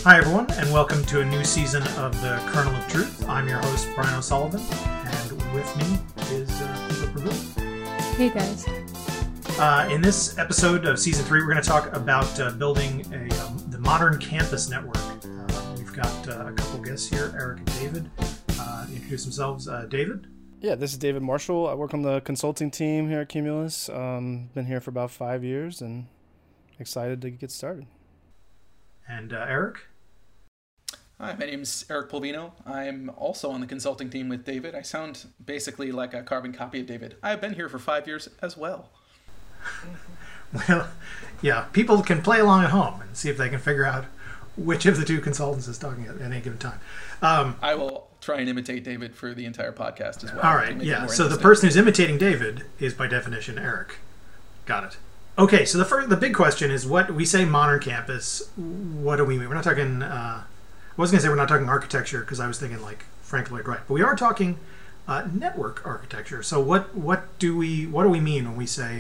Hi, everyone, and welcome to a new season of the Kernel of Truth. I'm your host, Brian O'Sullivan, and with me is Eva Preville. Hey, guys. In this episode of Season 3, we're going to talk about building the modern campus network. We've got a couple guests here, Eric and David. Introduce themselves. David? Yeah, this is David Marshall. I work on the consulting team here at Cumulus. Been here for about 5 years and excited to get started. And Eric? Hi, my name is Eric Polvino. I'm also on the consulting team with David. I sound basically like a carbon copy of David. I've been here for 5 years as well. Well, yeah, people can play along at home and see if they can figure out which of the two consultants is talking at any given time. I will try and imitate David for the entire podcast as well. All right, yeah. So the person who's imitating David is, by definition, Eric. Got it. Okay, so the big question is, what we say modern campus, what do we mean? We're not talking, I was going to say we're not talking architecture because I was thinking like Frank Lloyd Wright, but we are talking network architecture. So what do we mean when we say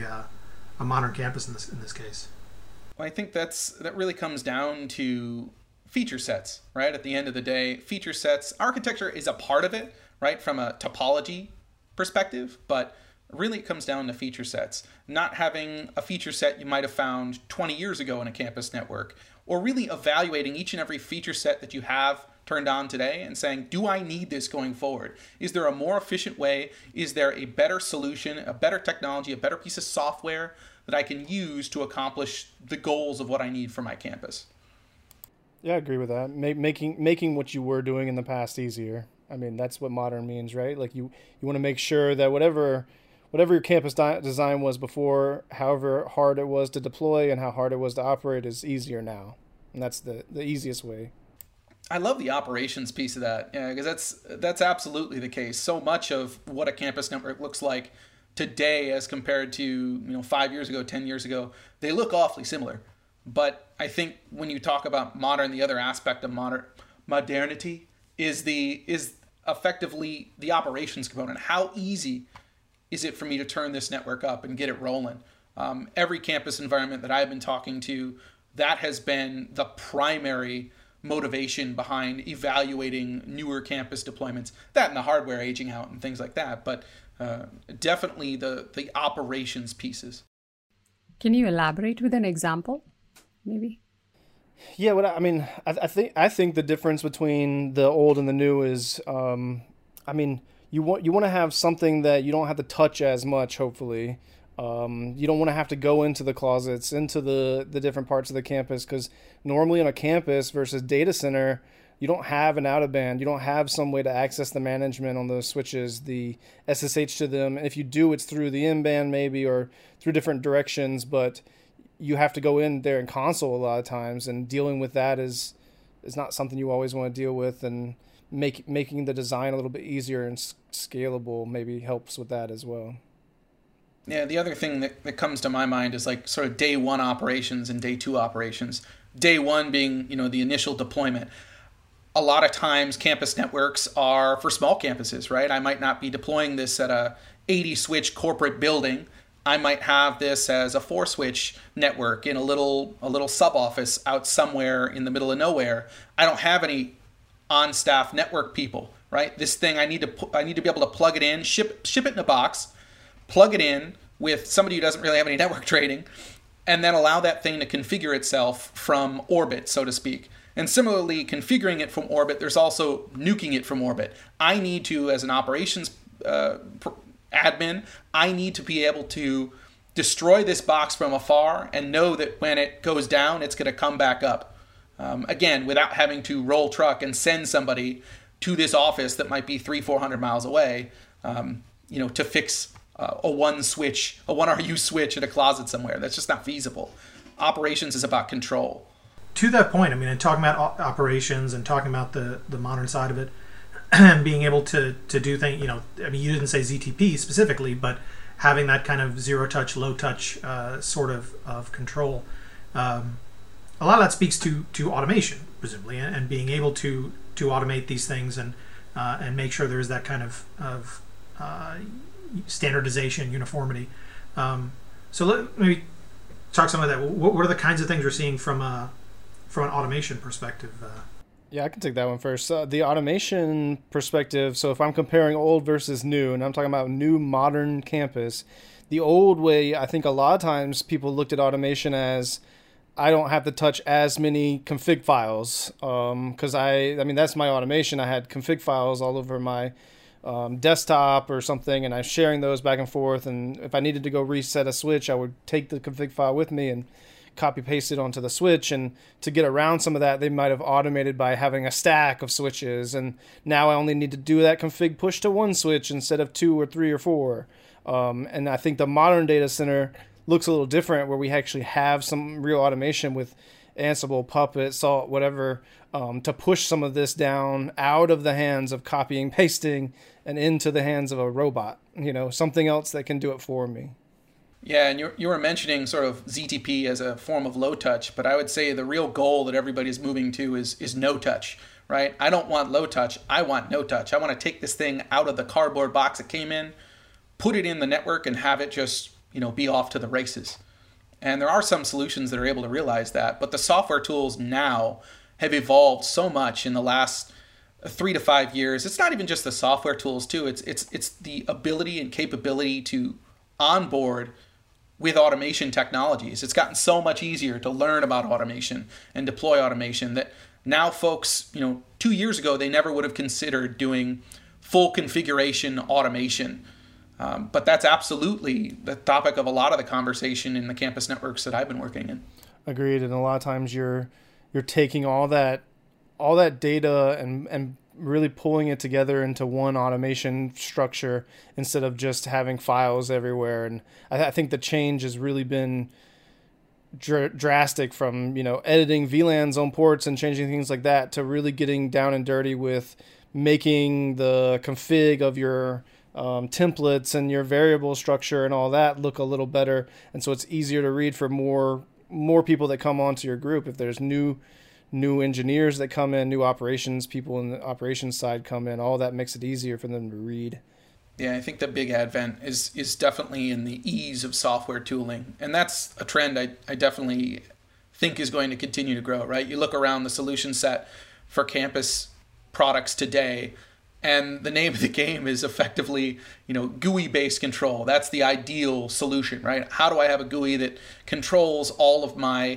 a modern campus in this case? Well, I think that really comes down to feature sets, right? At the end of the day, feature sets, architecture is a part of it, right? From a topology perspective, but really it comes down to feature sets. Not having a feature set you might have found 20 years ago in a campus network, or really evaluating each and every feature set that you have turned on today and saying, do I need this going forward? Is there a more efficient way? Is there a better solution, a better technology, a better piece of software that I can use to accomplish the goals of what I need for my campus? Yeah, I agree with that. Making what you were doing in the past easier. I mean, that's what modern means, right? Like you want to make sure that whatever your campus design was before, however hard it was to deploy and how hard it was to operate, is easier now. And that's the easiest way. I love the operations piece of that, yeah, because that's absolutely the case. So much of what a campus network looks like today as compared to 5 years ago, 10 years ago, they look awfully similar. But I think when you talk about modern, the other aspect of modernity is effectively the operations component. How easy is it for me to turn this network up and get it rolling? Every campus environment that I've been talking to, that has been the primary motivation behind evaluating newer campus deployments. That and the hardware aging out and things like that, but definitely the operations pieces. Can you elaborate with an example, maybe? Yeah, I think the difference between the old and the new is, you want to have something that you don't have to touch as much, hopefully. You don't want to have to go into the closets, into the different parts of the campus, because normally on a campus versus data center, you don't have an out-of-band. You don't have some way to access the management on those switches, the SSH to them. And if you do, it's through the in-band maybe or through different directions, but you have to go in there and console a lot of times, and dealing with that is not something you always want to deal with, and making the design a little bit easier and scalable maybe helps with that as well. Yeah, the other thing that comes to my mind is like sort of day one operations and day two operations. Day one being, the initial deployment. A lot of times campus networks are for small campuses, right? I might not be deploying this at a 80 switch corporate building. I might have this as a 4-switch network in a little sub office out somewhere in the middle of nowhere. I don't have any on-staff network people, right? This thing I need to be able to plug it in, ship it in a box, plug it in with somebody who doesn't really have any network training, and then allow that thing to configure itself from orbit, so to speak. And similarly, configuring it from orbit, there's also nuking it from orbit. I need to, as an operations admin, I need to be able to destroy this box from afar and know that when it goes down, it's going to come back up. Again, without having to roll truck and send somebody to this office that might be 300-400 miles away, to fix a 1RU switch in a closet somewhere. That's just not feasible. Operations is about control. To that point, and talking about operations and talking about the modern side of it, and being able to do things, you didn't say ZTP specifically, but having that kind of zero-touch, low-touch sort of control. A lot of that speaks to automation, presumably, and being able to automate these things and make sure there is that kind of standardization, uniformity. So let maybe talk some of that. What are the kinds of things we're seeing from from an automation perspective. Yeah, I can take that one first. The automation perspective, so if I'm comparing old versus new, and I'm talking about new modern campus, the old way, I think a lot of times people looked at automation as I don't have to touch as many config files because I mean, that's my automation. I had config files all over my desktop or something, and I was sharing those back and forth. And if I needed to go reset a switch, I would take the config file with me and copy paste it onto the switch. And to get around some of that, they might have automated by having a stack of switches. And now I only need to do that config push to one switch instead of 2 or 3 or 4. And I think the modern data center looks a little different, where we actually have some real automation with Ansible, Puppet, Salt, whatever, to push some of this down out of the hands of copying, pasting, and into the hands of a robot, something else that can do it for me. Yeah, and you were mentioning sort of ZTP as a form of low touch, but I would say the real goal that everybody's moving to is no touch, right? I don't want low touch, I want no touch. I want to take this thing out of the cardboard box it came in, put it in the network, and have it just be off to the races. And there are some solutions that are able to realize that, but the software tools now have evolved so much in the last 3 to 5 years. It's not even just the software tools too. It's the ability and capability to onboard with automation technologies. It's gotten so much easier to learn about automation and deploy automation that now folks, 2 years ago, they never would have considered doing full configuration automation. But that's absolutely the topic of a lot of the conversation in the campus networks that I've been working in. Agreed. And a lot of times you're taking all that data and really pulling it together into one automation structure instead of just having files everywhere. And I think the change has really been drastic from, editing VLANs on ports and changing things like that to really getting down and dirty with making the config of your templates and your variable structure and all that look a little better. And so it's easier to read for more people that come onto your group. If there's new engineers that come in, new operations people in the operations side come in, all that makes it easier for them to read. Yeah, I think the big advent is definitely in the ease of software tooling. And that's a trend I definitely think is going to continue to grow, right? You look around the solution set for campus products today, and the name of the game is effectively, GUI-based control. That's the ideal solution, right? How do I have a GUI that controls all of my,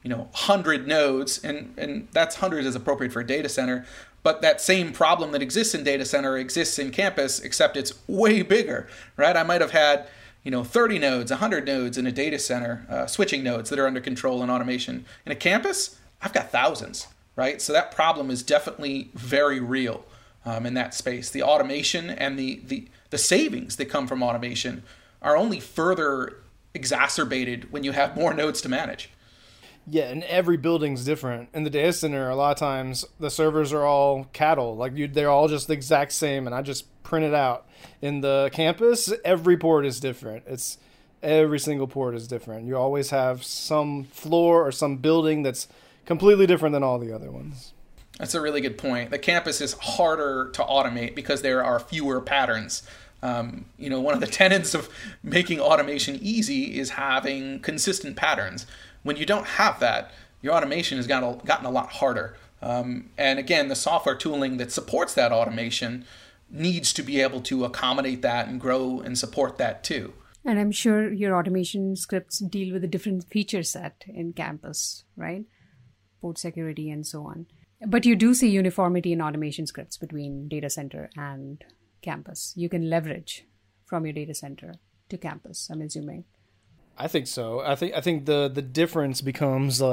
100 nodes? And that's 100 is appropriate for a data center. But that same problem that exists in data center exists in campus, except it's way bigger, right? I might have had, 30 nodes, 100 nodes in a data center, switching nodes that are under control and automation. In a campus, I've got thousands, right? So that problem is definitely very real. In that space, the automation and the savings that come from automation are only further exacerbated when you have more nodes to manage. Yeah, and every building's different. In the data center, a lot of times the servers are all cattle, they're all just the exact same, and I just print it out. In the campus, every port is different. Every single port is different. You always have some floor or some building that's completely different than all the other ones. That's a really good point. The campus is harder to automate because there are fewer patterns. One of the tenets of making automation easy is having consistent patterns. When you don't have that, your automation has gotten a lot harder. And again, the software tooling that supports that automation needs to be able to accommodate that and grow and support that too. And I'm sure your automation scripts deal with a different feature set in campus, right? Port security and so on. But you do see uniformity in automation scripts between data center and campus. You can leverage from your data center to campus, I'm assuming. I think so. I think the difference becomes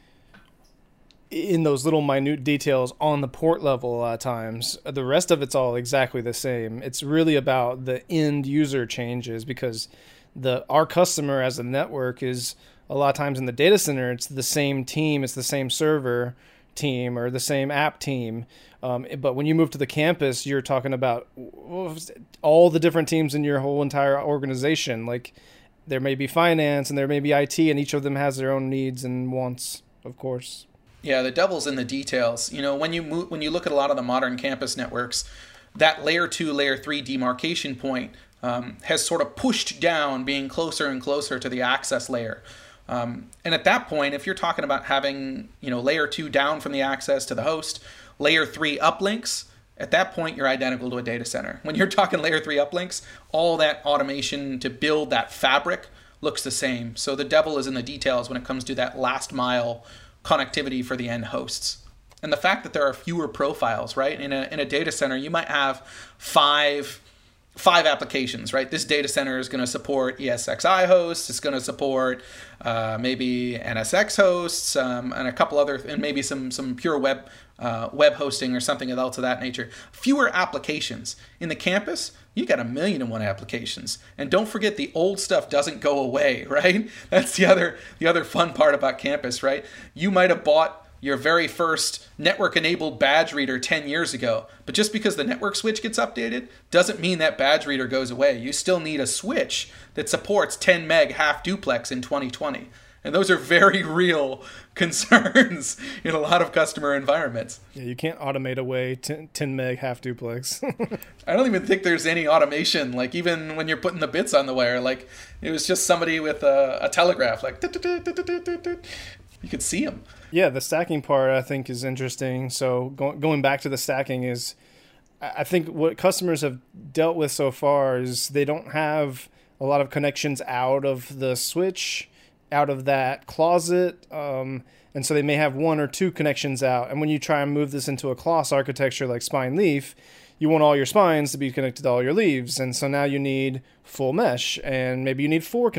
in those little minute details on the port level a lot of times. The rest of it's all exactly the same. It's really about the end user changes because our customer as a network is a lot of times in the data center, it's the same team, it's the same server team or the same app team. But when you move to the campus, you're talking about all the different teams in your whole entire organization. There may be finance and there may be IT, and each of them has their own needs and wants, of course. Yeah, the devil's in the details. When you look at a lot of the modern campus networks, that layer 2, layer 3 demarcation point has sort of pushed down, being closer and closer to the access layer. And at that point, if you're talking about having, layer 2 down from the access to the host, layer 3 uplinks, at that point, you're identical to a data center. When you're talking layer 3 uplinks, all that automation to build that fabric looks the same. So the devil is in the details when it comes to that last mile connectivity for the end hosts. And the fact that there are fewer profiles, right? In a data center, you might have five applications, right? This data center is going to support ESXi hosts. It's going to support maybe NSX hosts and a couple other, and maybe some pure web hosting or something else of that nature. Fewer applications. In the campus, you got 1,000,001 applications. And don't forget, the old stuff doesn't go away, right? That's the other fun part about campus, right? You might have bought your very first network-enabled badge reader 10 years ago. But just because the network switch gets updated doesn't mean that badge reader goes away. You still need a switch that supports 10 meg half duplex in 2020. And those are very real concerns in a lot of customer environments. Yeah, you can't automate away 10 meg half duplex. I don't even think there's any automation. Like, even when you're putting the bits on the wire, like, it was just somebody with a telegraph, like, you could see them. Yeah, the stacking part I think is interesting. So going back to the stacking is, I think what customers have dealt with so far is they don't have a lot of connections out of the switch, out of that closet, and so they may have one or two connections out. And when you try and move this into a CLOS architecture like spine leaf, you want all your spines to be connected to all your leaves, and so now you need full mesh, and maybe you need four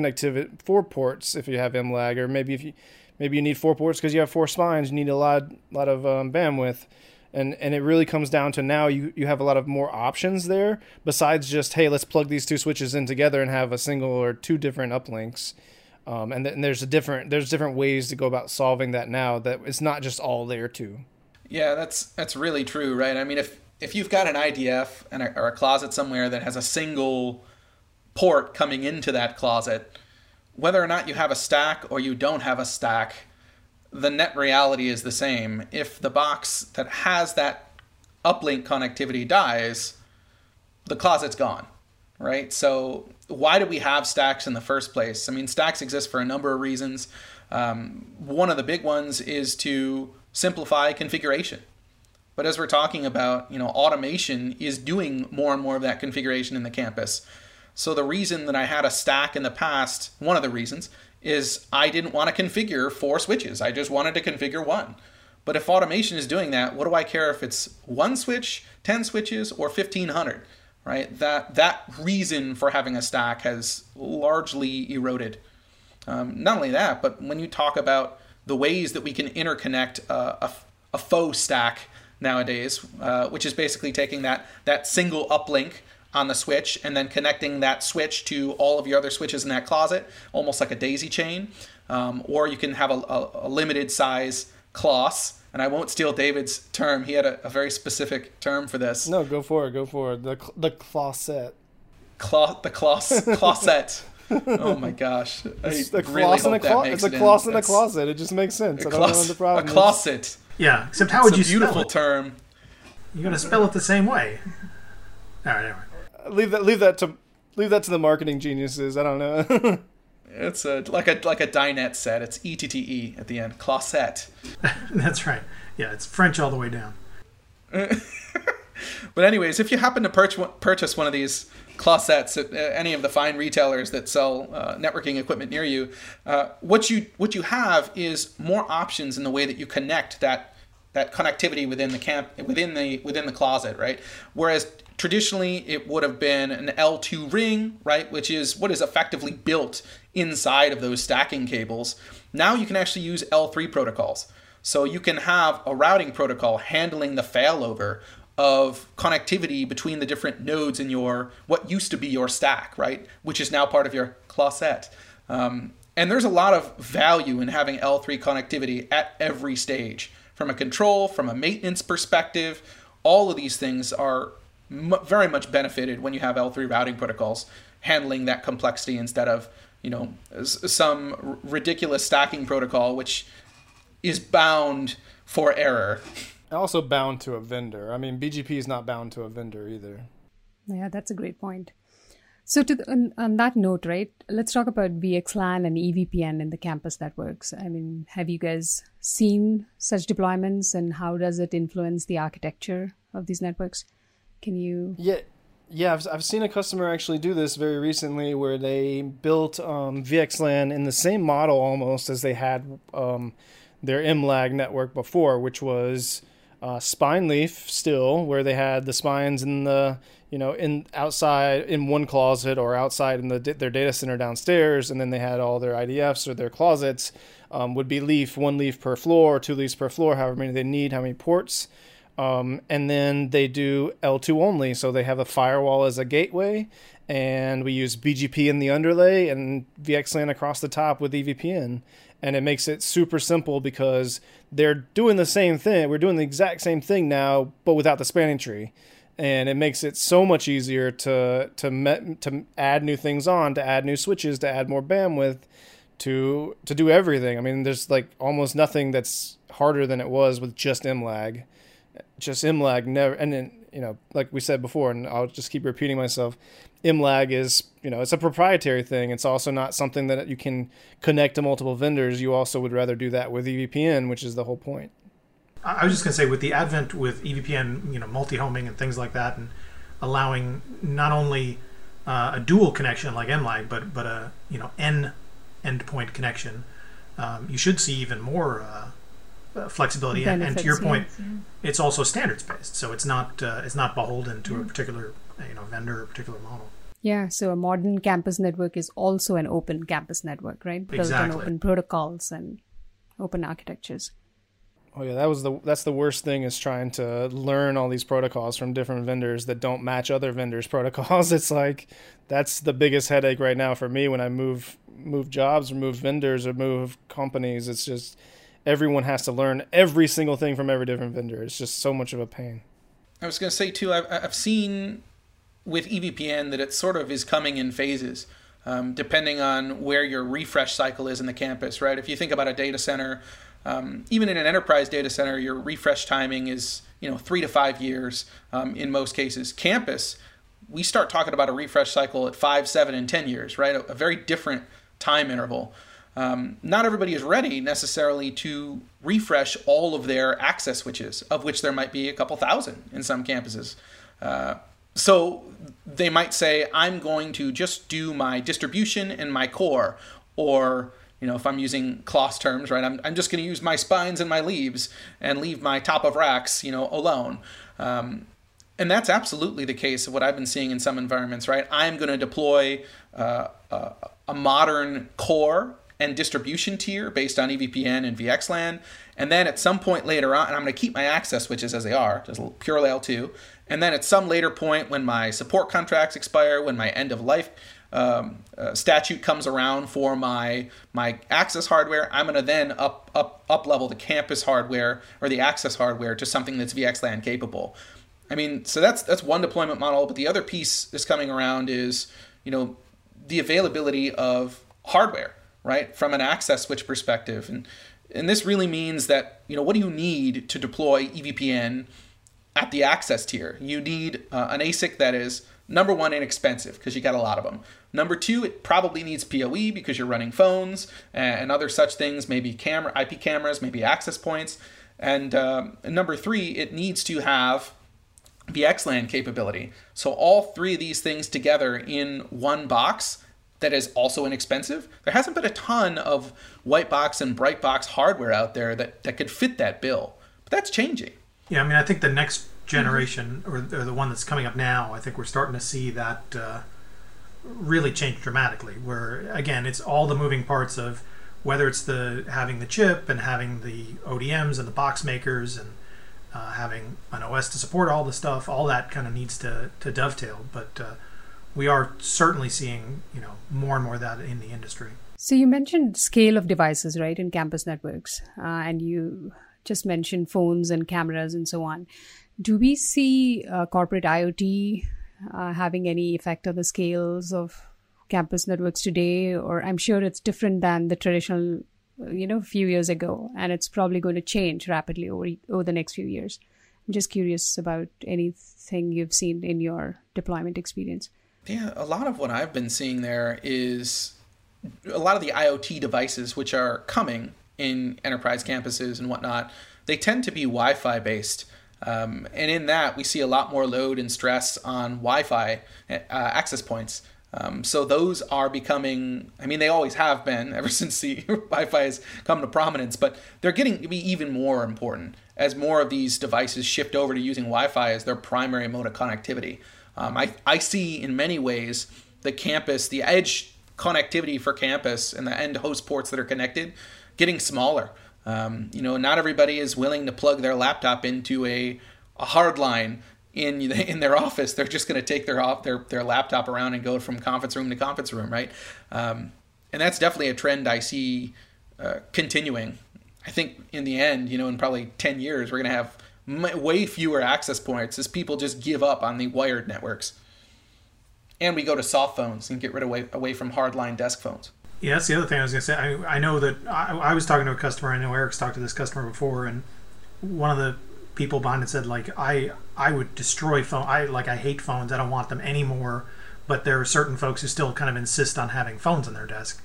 ports if you have MLAG, or maybe you need 4 ports because you have 4 spines. You need a lot of bandwidth. And it really comes down to now you have a lot of more options there besides just, hey, let's plug these 2 switches in together and have a single or 2 different uplinks. And there's different ways to go about solving that now, that it's not just all layer 2. Yeah, that's really true, right? I mean, if you've got an IDF or a closet somewhere that has a single port coming into that closet, whether or not you have a stack or you don't have a stack, the net reality is the same. If the box that has that uplink connectivity dies, the closet's gone, right? So why do we have stacks in the first place? I mean, stacks exist for a number of reasons. One of the big ones is to simplify configuration. But as we're talking about, automation is doing more and more of that configuration in the campus. So the reason that I had a stack in the past, one of the reasons, is I didn't want to configure 4 switches. I just wanted to configure 1. But if automation is doing that, what do I care if it's 1 switch, 10 switches, or 1,500, right? That reason for having a stack has largely eroded. Not only that, but when you talk about the ways that we can interconnect a faux stack nowadays, which is basically taking that single uplink on the switch and then connecting that switch to all of your other switches in that closet, almost like a daisy chain. Or you can have a limited size CLOS. And I won't steal David's term. He had a very specific term for this. No, go for it. The closet. Closet. Oh my gosh. It's a CLOS in a closet. It just makes sense. I don't know what the problem is. A closet. Yeah, except how would you spell it? It's a beautiful term. You got to spell it the same way. All right, anyway. Leave that to the marketing geniuses. I don't know. It's like a dinette set. It's ETTE at the end. Closet. That's right. Yeah, it's French all the way down. But anyways, if you happen to purchase one of these closets at any of the fine retailers that sell networking equipment near you, what you have is more options in the way that you connect that connectivity within the closet, right? Whereas traditionally, it would have been an L2 ring, right, which is what is effectively built inside of those stacking cables. Now you can actually use L3 protocols. So you can have a routing protocol handling the failover of connectivity between the different nodes in what used to be your stack, right, which is now part of your closet. And there's a lot of value in having L3 connectivity at every stage. From a control, from a maintenance perspective, all of these things are very much benefited when you have L3 routing protocols handling that complexity instead of, some ridiculous stacking protocol which is bound for error. Also bound to a vendor. I mean, BGP is not bound to a vendor either. Yeah, that's a great point. So on that note, right, let's talk about VXLAN and EVPN in the campus networks. I mean, have you guys seen such deployments, and how does it influence the architecture of these networks? Can you... Yeah, I've seen a customer actually do this very recently, where they built VXLAN in the same model almost as they had their MLAG network before, which was spine leaf still, where they had the spines in the in outside in one closet or outside in their data center downstairs, and then they had all their IDFs or their closets would be leaf, 1 leaf per floor, 2 leaves per floor, however many they need, how many ports. And then they do L2 only, so they have a firewall as a gateway, and we use BGP in the underlay and VXLAN across the top with EVPN. And it makes it super simple because they're doing the same thing. We're doing the exact same thing now, but without the spanning tree. And it makes it so much easier to add new things on, to add new switches, to add more bandwidth, to do everything. I mean, there's like almost nothing that's harder than it was with just MLAG. Just MLAG never, and then, like we said before, and I'll just keep repeating myself, MLAG is, it's a proprietary thing. It's also not something that you can connect to multiple vendors. You also would rather do that with EVPN, which is the whole point. I was just going to say, with the advent with EVPN, multi-homing and things like that, and allowing not only a dual connection like MLAG, but a N endpoint connection, you should see even more flexibility. And to your point, it's also standards based, so it's not beholden to a particular vendor or particular model. Yeah, so a modern campus network is also an open campus network, right? Built on open protocols and open architectures. Oh yeah, that's the worst thing, is trying to learn all these protocols from different vendors that don't match other vendors' protocols. It's like, that's the biggest headache right now for me when I move jobs or move vendors or move companies. It's just everyone has to learn every single thing from every different vendor. It's just so much of a pain. I was going to say too, I've seen with EVPN that it sort of is coming in phases, depending on where your refresh cycle is in the campus, right? If you think about a data center, even in an enterprise data center, your refresh timing is 3 to 5 years in most cases. Campus, we start talking about a refresh cycle at 5, 7, and 10 years, right? A very different time interval. Not everybody is ready necessarily to refresh all of their access switches, of which there might be a couple thousand in some campuses. So they might say, I'm going to just do my distribution and my core, or if I'm using CLOS terms, right, I'm just going to use my spines and my leaves and leave my top of racks, alone. And that's absolutely the case of what I've been seeing in some environments, right? I'm going to deploy a modern core and distribution tier based on EVPN and VXLAN. And then at some point later on, and I'm going to keep my access switches as they are, just purely L2. And then at some later point, when my support contracts expire, when my end of life statute comes around for my access hardware, I'm going to then up level the campus hardware or the access hardware to something that's VXLAN capable. I mean, so that's one deployment model. But the other piece that's coming around is, the availability of hardware, right, from an access switch perspective. And this really means that, what do you need to deploy EVPN at the access tier? You need an ASIC that is, number one, inexpensive, because you got a lot of them. Number two, it probably needs PoE because you're running phones and other such things, maybe IP cameras, maybe access points. And number three, it needs to have VXLAN capability. So all three of these things together in one box that is also inexpensive. There hasn't been a ton of white box and bright box hardware out there that could fit that bill. But that's changing. Yeah, I mean, I think the next generation, or the one that's coming up now, I think we're starting to see that really change dramatically, where, again, it's all the moving parts of whether it's having the chip and having the ODMs and the box makers and having an OS to support all the stuff, all that kind of needs to dovetail. But we are certainly seeing, more and more of that in the industry. So you mentioned scale of devices, right, in campus networks, and you just mentioned phones and cameras and so on. Do we see corporate IoT having any effect on the scales of campus networks today? Or I'm sure it's different than the traditional, few years ago, and it's probably going to change rapidly over the next few years. I'm just curious about anything you've seen in your deployment experience. Yeah, a lot of what I've been seeing there is a lot of the IoT devices which are coming in enterprise campuses and whatnot, they tend to be Wi-Fi based. And in that, we see a lot more load and stress on Wi-Fi access points. So those are becoming, I mean, they always have been ever since the Wi-Fi has come to prominence, but they're getting to be even more important as more of these devices shift over to using Wi-Fi as their primary mode of connectivity. I see in many ways the campus, the edge connectivity for campus and the end host ports that are connected getting smaller. Not everybody is willing to plug their laptop into a hard line in their office. They're just going to take their laptop around and go from conference room to conference room, right? And that's definitely a trend I see continuing. I think in the end, in probably 10 years, we're going to have way fewer access points as people just give up on the wired networks. And we go to soft phones and get rid away from hardline desk phones. Yeah, that's the other thing I was going to say. I know that I was talking to a customer. I know Eric's talked to this customer before, and one of the people behind it said, like, I would destroy phone. I hate phones. I don't want them anymore. But there are certain folks who still kind of insist on having phones on their desk.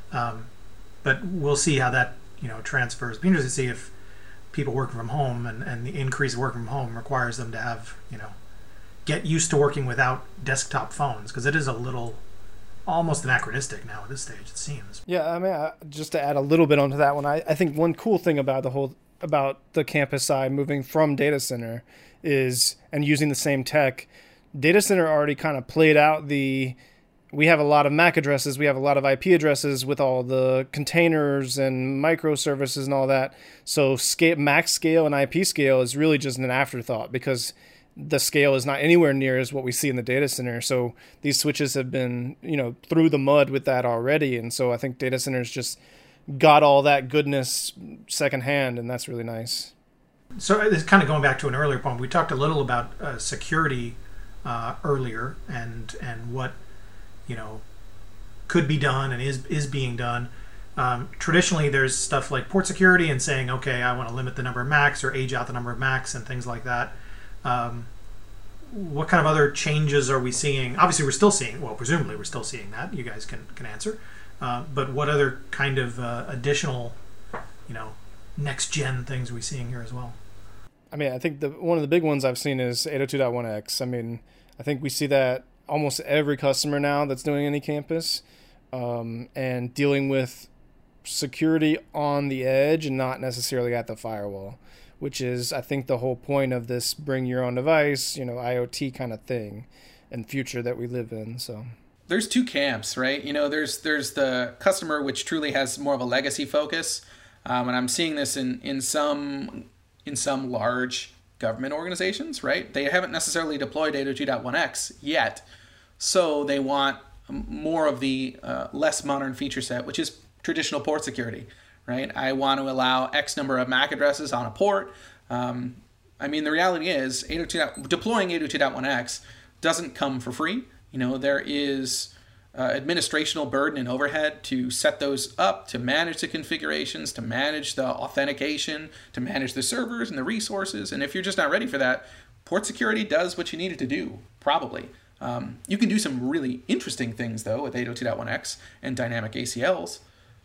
But we'll see how that transfers. It'll be interesting to see if people working from home and the increase of working from home requires them to have get used to working without desktop phones, because it is a little almost anachronistic now at this stage, it seems. Yeah, I mean, just to add a little bit onto that one, I think one cool thing about the campus side moving from data center is, and using the same tech, data center already kind of played out we have a lot of MAC addresses, we have a lot of IP addresses with all the containers and microservices and all that. So MAC scale and IP scale is really just an afterthought, because the scale is not anywhere near as what we see in the data center. So these switches have been, through the mud with that already. And so I think data centers just got all that goodness secondhand, and that's really nice. So it's kind of going back to an earlier point. We talked a little about security earlier and what, could be done and is being done. Traditionally, there's stuff like port security and saying, okay, I want to limit the number of MACs or age out the number of MACs and things like that. What kind of other changes are we seeing? Obviously, we're still seeing, presumably we're still seeing that. You guys can answer. But what other kind of additional, next-gen things are we seeing here as well? I mean, I think one of the big ones I've seen is 802.1x. I mean, I think we see that almost every customer now that's doing any campus, and dealing with security on the edge and not necessarily at the firewall, which is, I think, the whole point of this bring your own device, IoT kind of thing and future that we live in. So there's two camps, right? There's the customer which truly has more of a legacy focus, and I'm seeing this in some large government organizations, right? They haven't necessarily deployed 802.1x yet, so they want more of the less modern feature set, which is traditional port security, right? I want to allow X number of MAC addresses on a port. The reality is deploying 802.1x doesn't come for free. There is administrational burden and overhead to set those up, to manage the configurations, to manage the authentication, to manage the servers and the resources. And if you're just not ready for that, port security does what you need it to do, probably. You can do some really interesting things, though, with 802.1x and dynamic ACLs,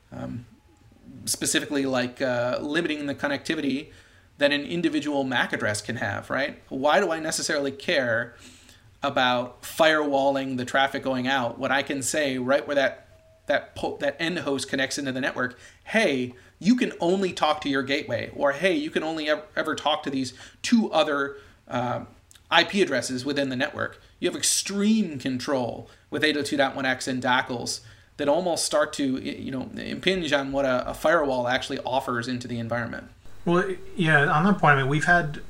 specifically like limiting the connectivity that an individual MAC address can have, right? Why do I necessarily care about firewalling the traffic going out when I can say right where that end host connects into the network, hey, you can only talk to your gateway, or hey, you can only ever talk to these two other IP addresses within the network. You have extreme control with 802.1x and DACLs that almost start to impinge on what a firewall actually offers into the environment. Well, yeah, on that point, we've had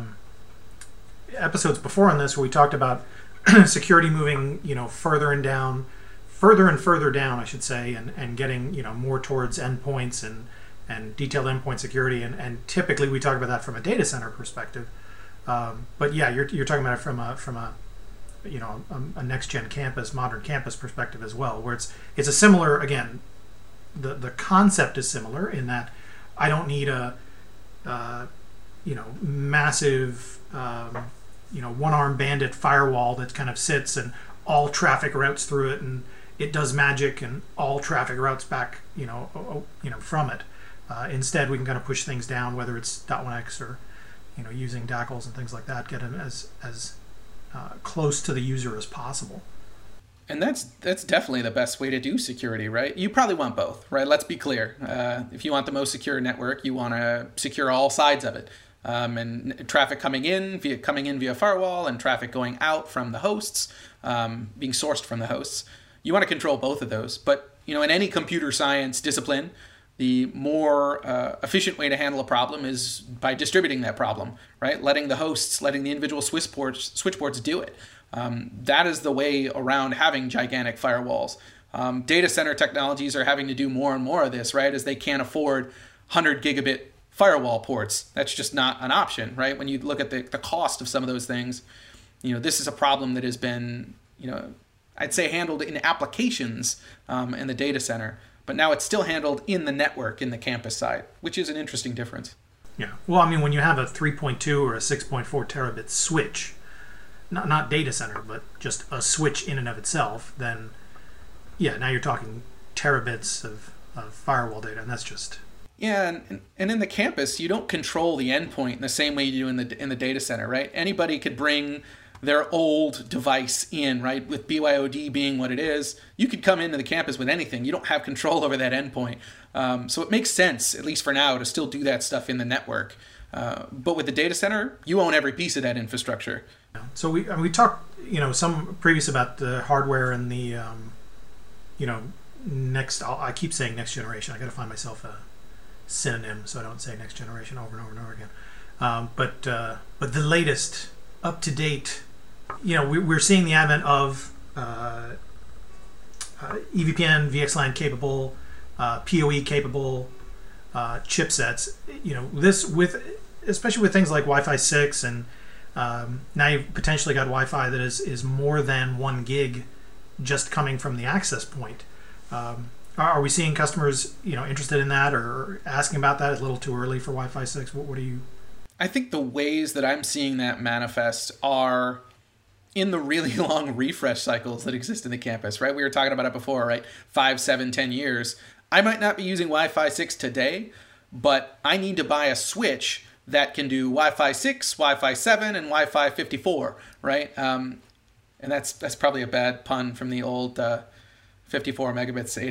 episodes before on this where we talked about security moving, further and further down, I should say, and getting, more towards endpoints and detailed endpoint security, and typically we talk about that from a data center perspective. But yeah, you're talking about it from a next gen campus, modern campus perspective as well, where it's a similar, again, the concept is similar in that I don't need a massive one-armed bandit firewall that kind of sits and all traffic routes through it and it does magic and all traffic routes back, from it. Instead, we can kind of push things down, whether it's .1x or, using DACLs and things like that, get them as close to the user as possible. And that's definitely the best way to do security, right? You probably want both, right? Let's be clear. If you want the most secure network, you want to secure all sides of it. And traffic coming in via firewall and traffic going out from the hosts, being sourced from the hosts. You want to control both of those. But, in any computer science discipline, the more efficient way to handle a problem is by distributing that problem, right? Letting the individual switchboards do it. That is the way around having gigantic firewalls. Data center technologies are having to do more and more of this, right? As they can't afford 100 gigabit firewall ports. That's just not an option, right? When you look at the cost of some of those things, this is a problem that has been, I'd say handled in applications in the data center, but now it's still handled in the network in the campus side, which is an interesting difference. Yeah. Well, when you have a 3.2 or a 6.4 terabit switch, not data center, but just a switch in and of itself, then now you're talking terabits of firewall data, and that's just... Yeah, and in the campus, you don't control the endpoint in the same way you do in the data center, right? Anybody could bring their old device in, right? With BYOD being what it is, you could come into the campus with anything. You don't have control over that endpoint. So it makes sense, at least for now, to still do that stuff in the network. But with the data center, you own every piece of that infrastructure. So we talked, some previous about the hardware and the, next. I keep saying next generation. I got to find myself a synonym so I don't say next generation over and over and over again. But the latest, up to date, we're seeing the advent of EVPN, VXLAN capable, PoE capable chipsets. Especially with things like Wi-Fi 6 and now you've potentially got Wi-Fi that is more than 1 gig just coming from the access point. Are we seeing customers, interested in that or asking about that? It's a little too early for Wi-Fi 6. What do you... I think the ways that I'm seeing that manifest are in the really long refresh cycles that exist in the campus, right? We were talking about it before, right? 5, 7, 10 years. I might not be using Wi-Fi 6 today, but I need to buy a switch that can do Wi-Fi 6, Wi-Fi 7, and Wi-Fi 54, right? And that's probably a bad pun from the old 54 megabits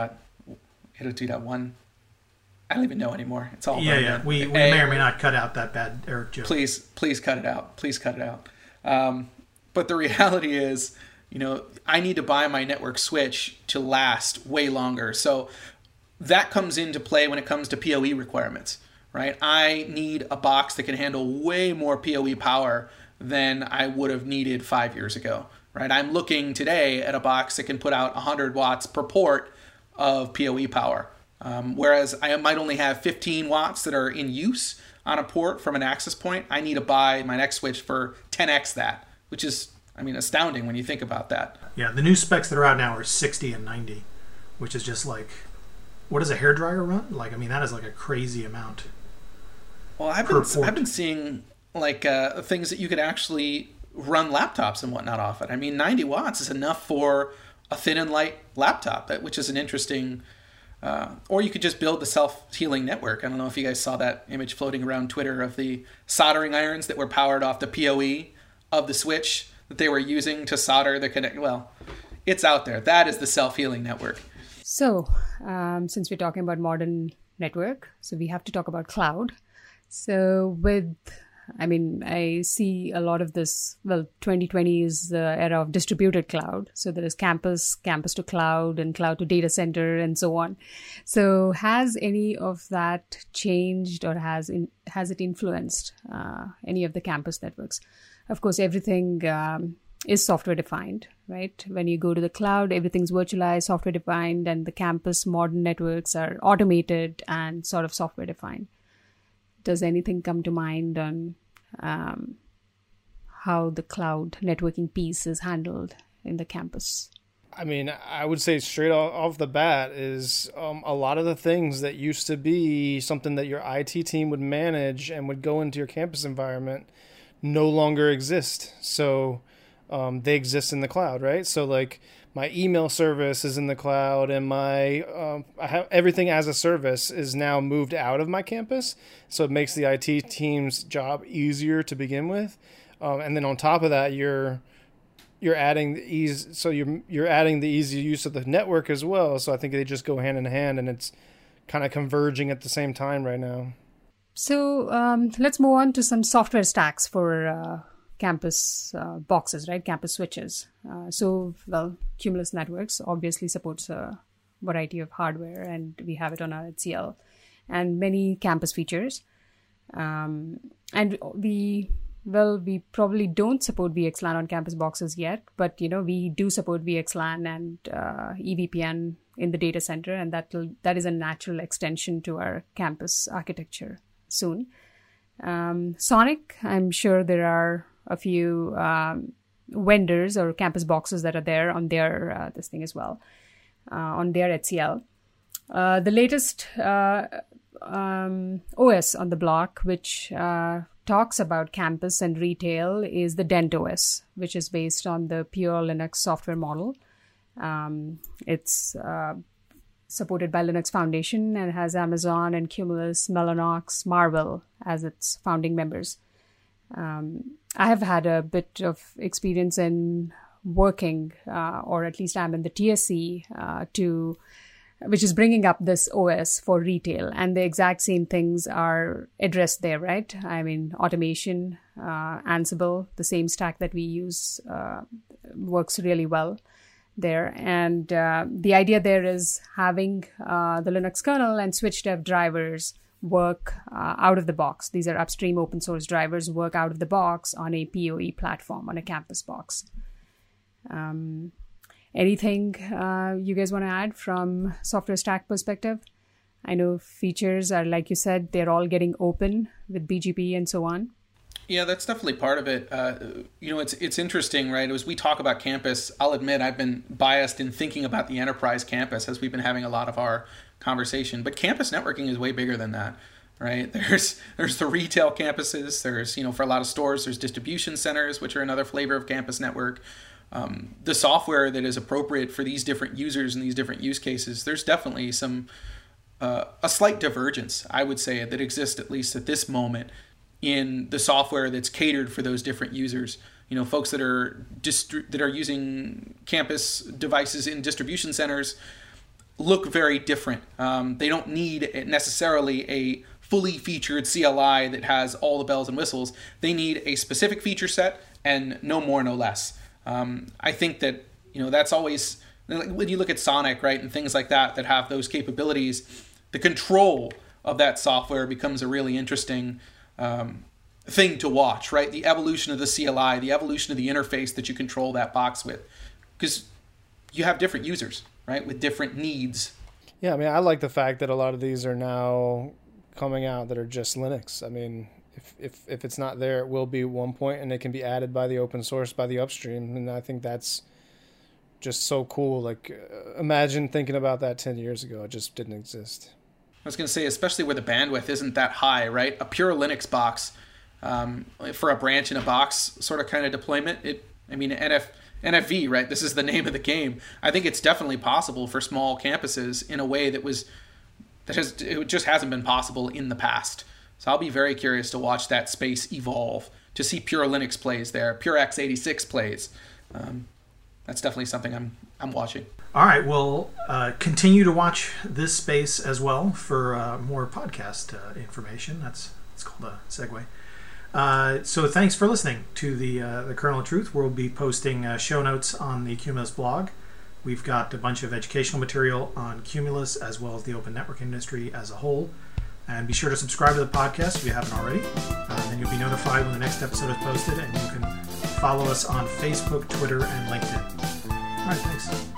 802.1. I don't even know anymore. It's all yeah. We may or may not cut out that bad Eric joke. Please cut it out. Please cut it out. But the reality is, I need to buy my network switch to last way longer. So that comes into play when it comes to PoE requirements, right? I need a box that can handle way more PoE power than I would have needed 5 years ago, right? I'm looking today at a box that can put out 100 watts per port of PoE power. Whereas I might only have 15 watts that are in use on a port from an access point. I need to buy my next switch for 10x that, which is, astounding when you think about that. Yeah, the new specs that are out now are 60 and 90, which is just like, what does a hairdryer run? That is like a crazy amount. Well, I've been seeing things that you could actually run laptops and whatnot off it. 90 watts is enough for a thin and light laptop, which is an interesting... or you could just build the self-healing network. I don't know if you guys saw that image floating around Twitter of the soldering irons that were powered off the PoE of the switch that they were using to solder the connect. Well, it's out there. That is the self-healing network. So, since we're talking about modern network, so we have to talk about cloud. So I see a lot of this. Well, 2020 is the era of distributed cloud. So there is campus to cloud, and cloud to data center, and so on. So has any of that changed, or has it influenced any of the campus networks? Of course, everything is software defined, right? When you go to the cloud, everything's virtualized, software defined, and the campus modern networks are automated and sort of software defined. Does anything come to mind on how the cloud networking piece is handled in the campus? I would say straight off the bat is a lot of the things that used to be something that your IT team would manage and would go into your campus environment no longer exist. So they exist in the cloud, right? So like my email service is in the cloud, and my I have everything as a service is now moved out of my campus. So it makes the IT team's job easier to begin with. And then on top of that, you're adding the ease. So you're adding the easy use of the network as well. So I think they just go hand in hand, and it's kind of converging at the same time right now. So let's move on to some software stacks for campus boxes, right? Campus switches. Cumulus Networks obviously supports a variety of hardware, and we have it on our HCL, and many campus features. And we probably don't support VXLAN on campus boxes yet, but we do support VXLAN and EVPN in the data center, and that is a natural extension to our campus architecture soon. Sonic, I'm sure there are a few vendors or campus boxes that are there on their this thing as well, on their HCL. The latest OS on the block, which talks about campus and retail, is the DentOS, which is based on the pure Linux software model. It's supported by Linux Foundation and has Amazon and Cumulus, Mellanox, Marvell as its founding members. I have had a bit of experience in working, or at least I'm in the TSC, which is bringing up this OS for retail, and the exact same things are addressed there, right? I mean, automation, Ansible, the same stack that we use, works really well there. And the idea there is having the Linux kernel and switchdev drivers work out of the box. These are upstream open source drivers, work out of the box on a PoE platform, on a campus box. Anything you guys want to add from software stack perspective? I know features are, like you said, they're all getting open with BGP and so on. Yeah, that's definitely part of it. It's interesting, right? As we talk about campus, I'll admit I've been biased in thinking about the enterprise campus as we've been having a lot of our conversation. But campus networking is way bigger than that, right? There's the retail campuses. There's, for a lot of stores, there's distribution centers, which are another flavor of campus network. The software that is appropriate for these different users and these different use cases, there's definitely a slight divergence, I would say, that exists at least at this moment in the software that's catered for those different users. Folks that are using campus devices in distribution centers look very different. They don't need necessarily a fully featured CLI that has all the bells and whistles. They need a specific feature set and no more, no less. I think that, that's always, when you look at Sonic, right, and things like that have those capabilities, the control of that software becomes a really interesting thing to watch, right? The evolution of the CLI, the evolution of the interface that you control that box with, because you have different users, right, with different needs. Yeah, I mean, I like the fact that a lot of these are now coming out that are just Linux. I mean, if it's not there, it will be at one point, and it can be added by the open source, by the upstream, and I think that's just so cool. Like, imagine thinking about that 10 years ago. It just didn't exist. I was going to say, especially where the bandwidth isn't that high, right? A pure Linux box for a branch in a box sort of kind of deployment. NFV, right? This is the name of the game. I think it's definitely possible for small campuses in a way it just hasn't been possible in the past. So I'll be very curious to watch that space evolve, to see pure Linux plays there, pure x86 plays. That's definitely something I'm watching. All right, we'll continue to watch this space as well for more podcast information. It's called a segue. So thanks for listening to the Kernel of Truth. We'll be posting show notes on the Cumulus blog. We've got a bunch of educational material on Cumulus as well as the open network industry as a whole. And be sure to subscribe to the podcast if you haven't already. Then you'll be notified when the next episode is posted, and you can follow us on Facebook, Twitter, and LinkedIn. All right, thanks.